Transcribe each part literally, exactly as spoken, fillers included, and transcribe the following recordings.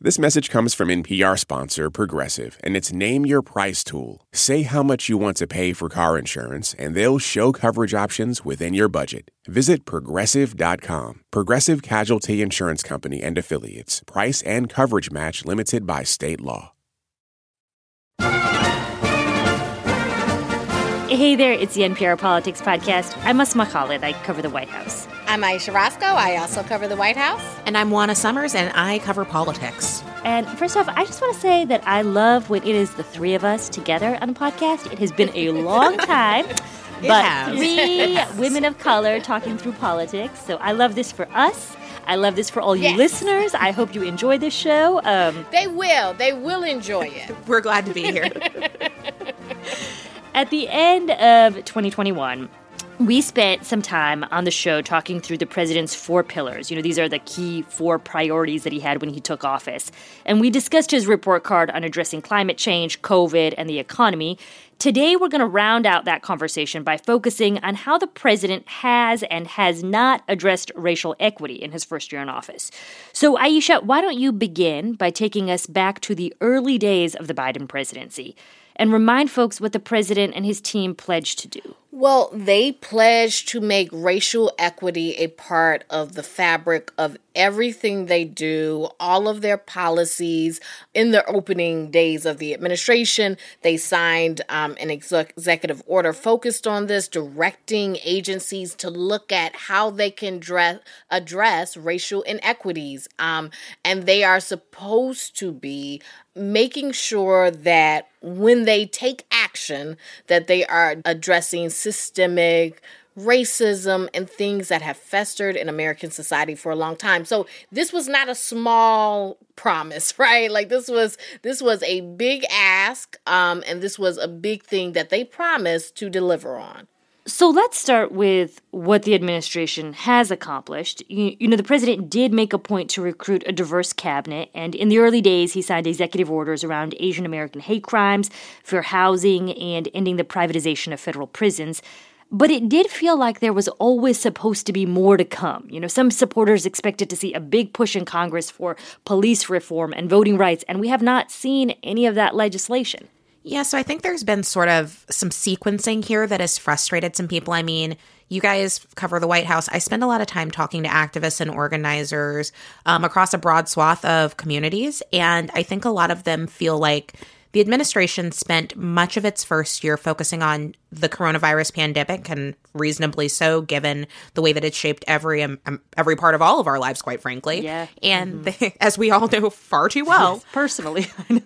This message comes from N P R sponsor Progressive and its Name Your Price tool. Say how much you want to pay for car insurance, and they'll show coverage options within your budget. Visit Progressive dot com. Progressive Casualty Insurance Company and Affiliates. Price and coverage match limited by state law. Hey there, it's the N P R Politics Podcast. I'm Asma Khalid. I cover the White House. I'm Aisha Roscoe. I also cover the White House. And I'm Juana Summers, and I cover politics. And first off, I just want to say that I love when it is the three of us together on a podcast. It has been a long time, but has. three women of color talking through politics. So I love this for us. I love this for all you yes. listeners. I hope you enjoy this show. Um, they will. They will enjoy it. We're glad to be here. At the end of twenty twenty-one, we spent some time on the show talking through the president's four pillars. You know, these are the key four priorities that he had when he took office. And we discussed his report card on addressing climate change, COVID, and the economy. Today, we're going to round out that conversation by focusing on how the president has and has not addressed racial equity in his first year in office. So, Aisha, why don't you begin by taking us back to the early days of the Biden presidency and remind folks what the president and his team pledged to do? Well, they pledged to make racial equity a part of the fabric of everything they do, all of their policies. In the opening days of the administration, they signed um, an exec- executive order focused on this, directing agencies to look at how they can dress, address racial inequities. Um, and they are supposed to be making sure that when they take action, that they are addressing systemic racism and things that have festered in American society for a long time. So this was not a small promise, right? Like this was this was a big ask, um, and this was a big thing that they promised to deliver on. So let's start with what the administration has accomplished. You, you know, the president did make a point to recruit a diverse cabinet, and in the early days, he signed executive orders around Asian American hate crimes, fair housing, and ending the privatization of federal prisons. But it did feel like there was always supposed to be more to come. You know, some supporters expected to see a big push in Congress for police reform and voting rights, and we have not seen any of that legislation. Yeah, so I think there's been sort of some sequencing here that has frustrated some people. I mean, you guys cover the White House. I spend a lot of time talking to activists and organizers um, across a broad swath of communities, and I think a lot of them feel like the administration spent much of its first year focusing on the coronavirus pandemic, and reasonably so, given the way that it shaped every um, every part of all of our lives, quite frankly. Yeah. And mm-hmm. they, as we all know far too well. Yes, personally.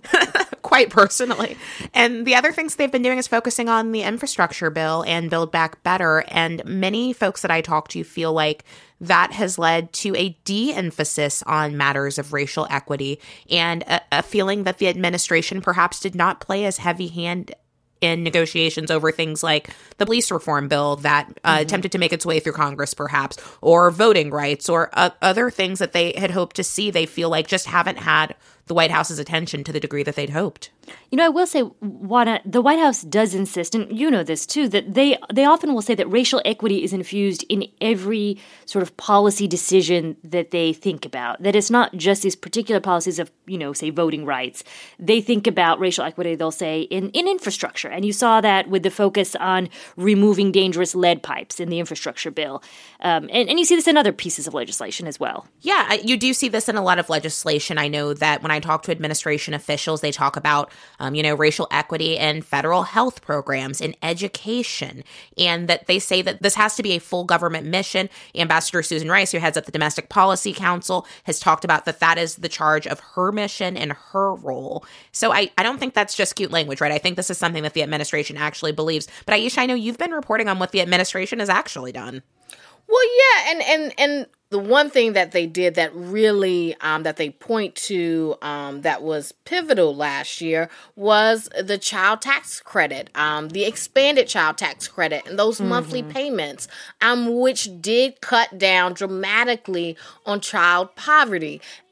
Quite personally. And the other things they've been doing is focusing on the infrastructure bill and Build Back Better. And many folks that I talk to feel like that has led to a de-emphasis on matters of racial equity and a, a feeling that the administration perhaps did not play as heavy hand in negotiations over things like the police reform bill that uh, mm-hmm. attempted to make its way through Congress, perhaps, or voting rights, or uh, other things that they had hoped to see. They feel like just haven't had the White House's attention to the degree that they'd hoped. You know, I will say, Juana, the White House does insist, and you know this too, that they they often will say that racial equity is infused in every sort of policy decision that they think about. That it's not just these particular policies of, you know, say voting rights. They think about racial equity, they'll say, in, in infrastructure. And you saw that with the focus on removing dangerous lead pipes in the infrastructure bill. Um, and, and you see this in other pieces of legislation as well. Yeah, you do see this in a lot of legislation. I know that when I talk to administration officials, they talk about, um, you know, racial equity in federal health programs, in education, and that they say that this has to be a full government mission. Ambassador Susan Rice, who heads up the Domestic Policy Council, has talked about that that is the charge of her mission and her role. So I, I don't think that's just cute language, right? I think this is something that the administration actually believes. But Aisha, I know you've been reporting on what the administration has actually done. Well, yeah, and and and the one thing that they did that really, um, that they point to um, that was pivotal last year was the child tax credit, um, the expanded child tax credit, and those mm-hmm. monthly payments, um, which did cut down dramatically on child poverty.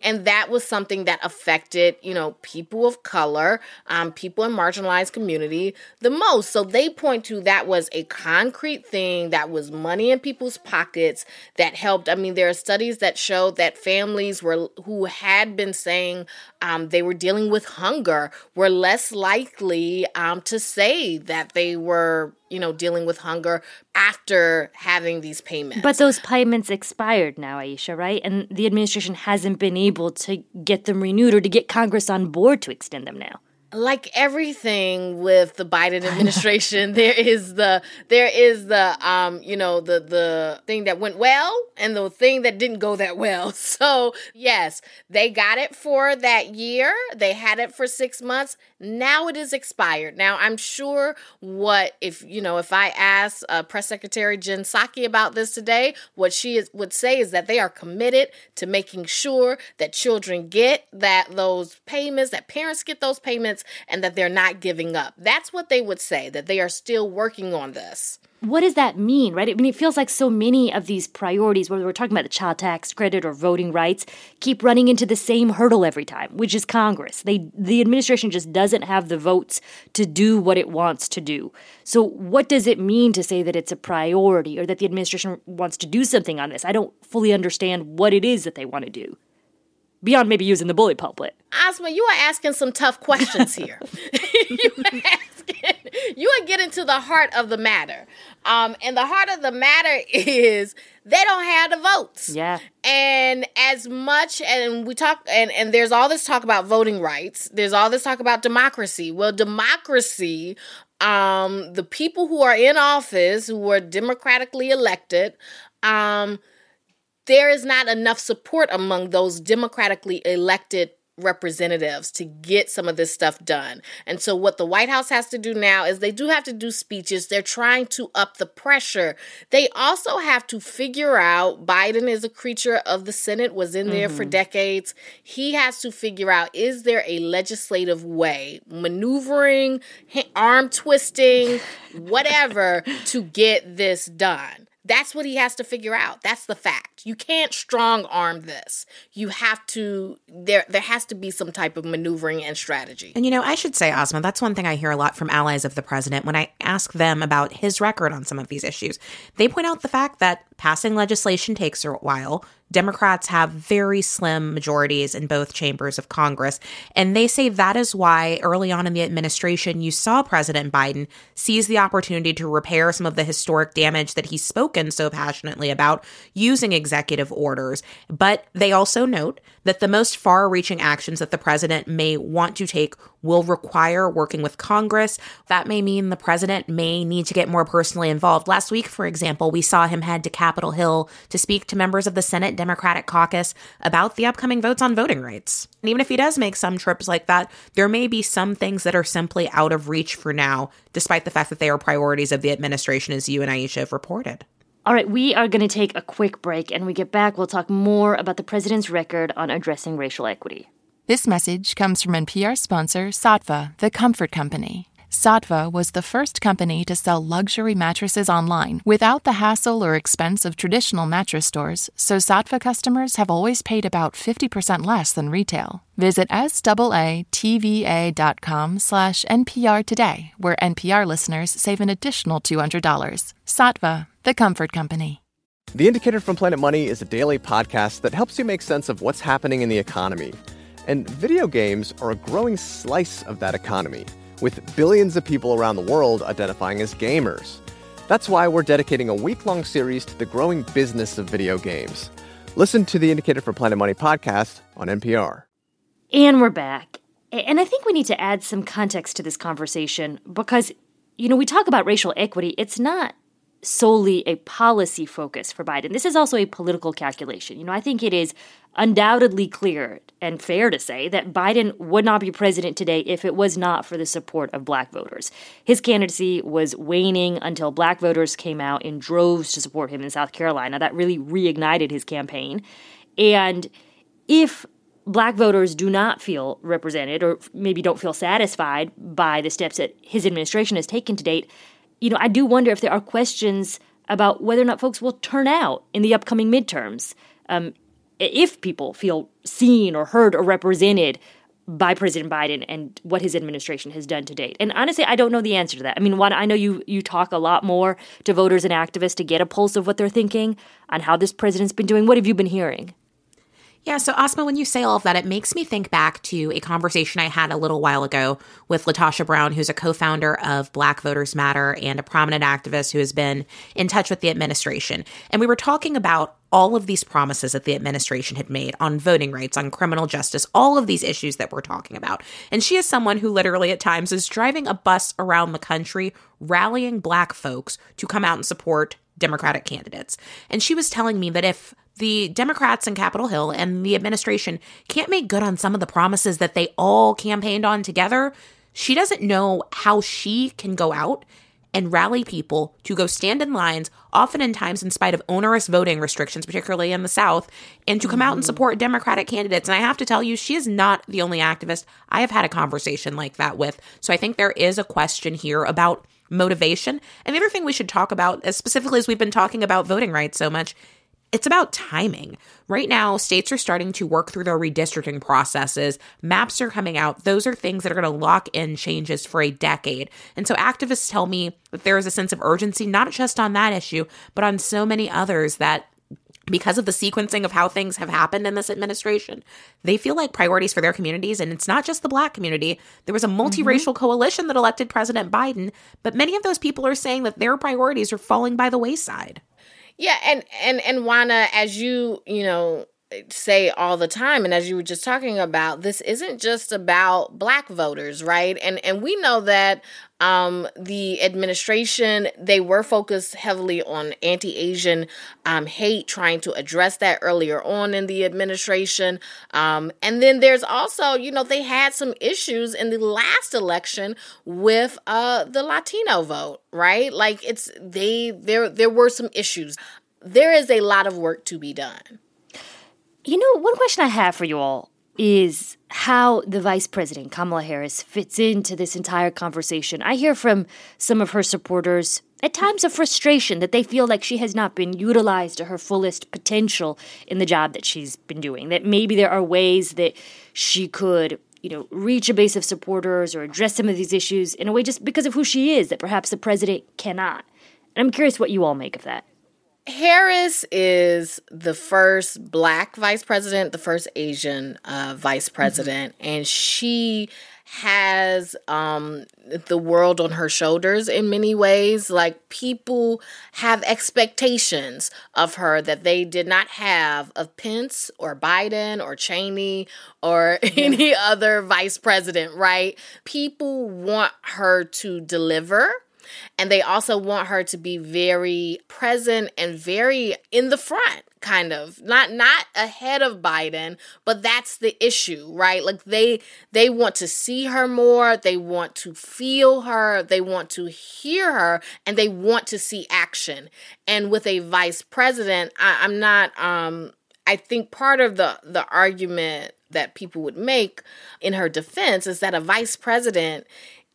And that was something that affected, you know, people of color, um, people in marginalized community the most. So they point to that was a concrete thing, that was money in people's pockets that helped. I mean, there are studies that showed that families were who had been saying um, they were dealing with hunger were less likely um, to say that they were, you know, dealing with hunger after having these payments. But those payments expired now, Aisha, right? And the administration hasn't been able to get them renewed or to get Congress on board to extend them now. Like everything with the Biden administration, there is the there is the um you know the the thing that went well and the thing that didn't go that well. So yes, they got it for that year. They had it for six months. Now it is expired. Now I'm sure what if you know if I ask uh, Press Secretary Jen Psaki about this today, what she is, would say is that they are committed to making sure that children get that those payments, that parents get those payments, and that they're not giving up. That's what they would say, that they are still working on this. What does that mean, right? I mean, it feels like so many of these priorities, whether we're talking about the child tax credit or voting rights, keep running into the same hurdle every time, which is Congress. They, the administration just doesn't have the votes to do what it wants to do. So what does it mean to say that it's a priority or that the administration wants to do something on this? I don't fully understand what it is that they want to do, beyond maybe using the bully pulpit. Asma, you are asking some tough questions here. you are asking, you are getting to the heart of the matter. Um, and the heart of the matter is they don't have the votes. Yeah. And as much, and we talk, and, and there's all this talk about voting rights. There's all this talk about democracy. Well, democracy, um, the people who are in office, who were democratically elected, um, there is not enough support among those democratically elected representatives to get some of this stuff done. And so what the White House has to do now is they do have to do speeches. They're trying to up the pressure. They also have to figure out, Biden is a creature of the Senate, was in there mm-hmm. for decades. He has to figure out, is there a legislative way, maneuvering, arm twisting, whatever, to get this done? That's what he has to figure out. That's the fact. You can't strong arm this. You have to, there there has to be some type of maneuvering and strategy. And, you know, I should say, Asma, that's one thing I hear a lot from allies of the president when I ask them about his record on some of these issues. They point out the fact that passing legislation takes a while. Democrats have very slim majorities in both chambers of Congress, and they say that is why early on in the administration you saw President Biden seize the opportunity to repair some of the historic damage that he's spoken so passionately about using executive orders. But they also note that the most far-reaching actions that the president may want to take will require working with Congress. That may mean the president may need to get more personally involved. Last week, for example, we saw him head to Capitol Hill to speak to members of the Senate Democratic caucus about the upcoming votes on voting rights. And even if he does make some trips like that, there may be some things that are simply out of reach for now, despite the fact that they are priorities of the administration, as you and Aisha have reported. All right, we are going to take a quick break, and when we get back, we'll talk more about the president's record on addressing racial equity. This message comes from N P R sponsor Saatva, the comfort company. Saatva was the first company to sell luxury mattresses online without the hassle or expense of traditional mattress stores, so Saatva customers have always paid about fifty percent less than retail. Visit S-A-A-T-V-A.com slash NPR today, where N P R listeners save an additional two hundred dollars. Saatva, the comfort company. The Indicator from Planet Money is a daily podcast that helps you make sense of what's happening in the economy. And video games are a growing slice of that economy, with billions of people around the world identifying as gamers. That's why we're dedicating a week-long series to the growing business of video games. Listen to the Indicator from Planet Money podcast on N P R. And we're back. And I think we need to add some context to this conversation because, you know, we talk about racial equity. It's not solely a policy focus for Biden. This is also a political calculation. You know, I think it is undoubtedly clear and fair to say that Biden would not be president today if it was not for the support of black voters. His candidacy was waning until black voters came out in droves to support him in South Carolina. That really reignited his campaign. And if black voters do not feel represented or maybe don't feel satisfied by the steps that his administration has taken to date, you know, I do wonder if there are questions about whether or not folks will turn out in the upcoming midterms. Um, if people feel seen or heard or represented by President Biden and what his administration has done to date. And honestly, I don't know the answer to that. I mean, one, I know you you talk a lot more to voters and activists to get a pulse of what they're thinking on how this president's been doing. What have you been hearing? Yeah, so Asma, when you say all of that, it makes me think back to a conversation I had a little while ago with Latasha Brown, who's a co-founder of Black Voters Matter and a prominent activist who has been in touch with the administration. And we were talking about all of these promises that the administration had made on voting rights, on criminal justice, all of these issues that we're talking about. And she is someone who literally at times is driving a bus around the country, rallying Black folks to come out and support Democratic candidates. And she was telling me that if the Democrats in Capitol Hill and the administration can't make good on some of the promises that they all campaigned on together, she doesn't know how she can go out and rally people to go stand in lines, often in times in spite of onerous voting restrictions, particularly in the South, and to come mm-hmm. out and support Democratic candidates. And I have to tell you, she is not the only activist I have had a conversation like that with. So I think there is a question here about motivation. And the other thing we should talk about, as specifically as we've been talking about voting rights so much, it's about timing. Right now, states are starting to work through their redistricting processes. Maps are coming out. Those are things that are going to lock in changes for a decade. And so activists tell me that there is a sense of urgency, not just on that issue, but on so many others that because of the sequencing of how things have happened in this administration, they feel like priorities for their communities, and it's not just the Black community. There was a multiracial mm-hmm. coalition that elected President Biden, but many of those people are saying that their priorities are falling by the wayside. Yeah, and, and, and Juana, as you, you know, say all the time, and as you were just talking about, this isn't just about Black voters, right? And and we know that um, the administration, they were focused heavily on anti-Asian um, hate, trying to address that earlier on in the administration. Um, and then there's also, you know, they had some issues in the last election with uh, the Latino vote, right? Like it's they there there were some issues. There is a lot of work to be done. You know, one question I have for you all is how the Vice President, Kamala Harris, fits into this entire conversation. I hear from some of her supporters at times of frustration that they feel like she has not been utilized to her fullest potential in the job that she's been doing, that maybe there are ways that she could, you know, reach a base of supporters or address some of these issues in a way just because of who she is that perhaps the president cannot. And I'm curious what you all make of that. Harris is the first Black vice president, the first Asian uh, vice president, mm-hmm. and she has um, the world on her shoulders in many ways. Like, people have expectations of her that they did not have of Pence or Biden or Cheney or yeah. any other vice president, right? People want her to deliver. And they also want her to be very present and very in the front, kind of. Not not ahead of Biden, but that's the issue, right? Like they they want to see her more, they want to feel her, they want to hear her, and they want to see action. And with a vice president, I, I'm not um I think part of the the argument that people would make in her defense is that a vice president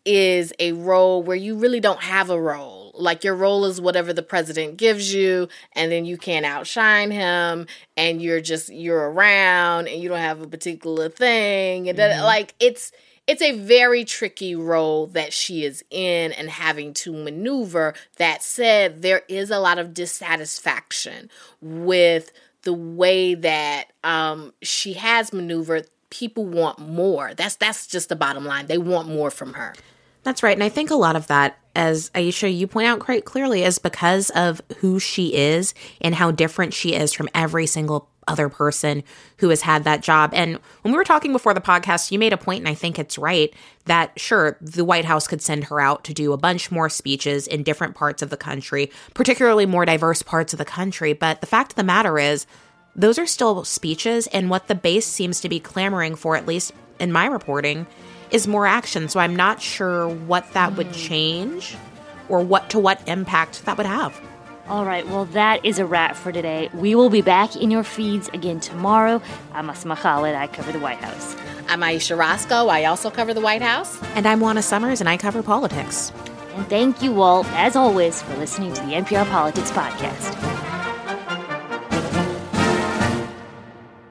is a role where you really don't have a role. Like, your role is whatever the president gives you, and then you can't outshine him, and you're just, you're around, and you don't have a particular thing. And mm-hmm. like, it's, it's a very tricky role that she is in and having to maneuver. That said, there is a lot of dissatisfaction with the way that um, she has maneuvered. People want more. That's that's just the bottom line. They want more from her. That's right. And I think a lot of that, as Aisha, you point out quite clearly, is because of who she is and how different she is from every single other person who has had that job. And when we were talking before the podcast, you made a point, and I think it's right, that sure, the White House could send her out to do a bunch more speeches in different parts of the country, particularly more diverse parts of the country. But the fact of the matter is, those are still speeches, and what the base seems to be clamoring for, at least in my reporting, is more action. So I'm not sure what that would change or what to what impact that would have. All right, well, that is a wrap for today. We will be back in your feeds again tomorrow. I'm Asma Khalid. I cover the White House. I'm Aisha Roscoe. I also cover the White House. And I'm Juana Summers, and I cover politics. And thank you all, as always, for listening to the N P R Politics Podcast.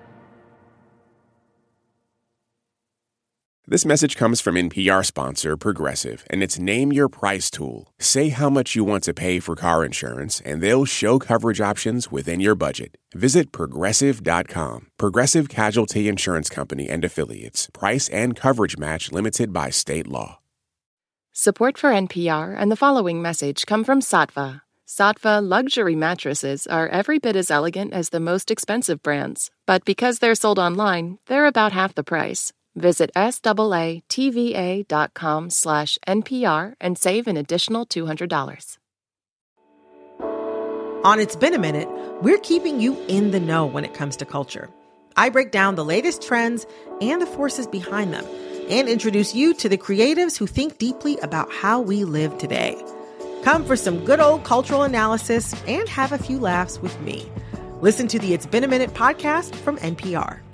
This message comes from N P R sponsor Progressive and its Name Your Price tool. Say how much you want to pay for car insurance, and they'll show coverage options within your budget. Visit Progressive dot com. Progressive Casualty Insurance Company and Affiliates. Price and coverage match limited by state law. Support for N P R and the following message come from Saatva. Saatva luxury mattresses are every bit as elegant as the most expensive brands, but because they're sold online, they're about half the price. Visit S-A-A-T-V-A dot com slash N P R and save an additional two hundred dollars. On It's Been a Minute, we're keeping you in the know when it comes to culture. I break down the latest trends and the forces behind them and introduce you to the creatives who think deeply about how we live today. Come for some good old cultural analysis and have a few laughs with me. Listen to the It's Been a Minute podcast from N P R.